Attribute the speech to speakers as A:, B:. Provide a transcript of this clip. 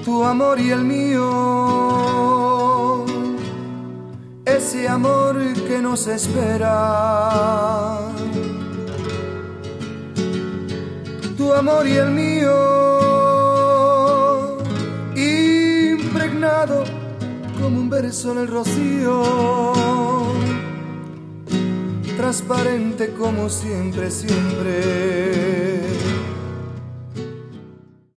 A: tu amor y el mío, ese amor que nos espera. Tu amor y el mío, impregnado como un verso en el rocío, transparente como siempre, siempre.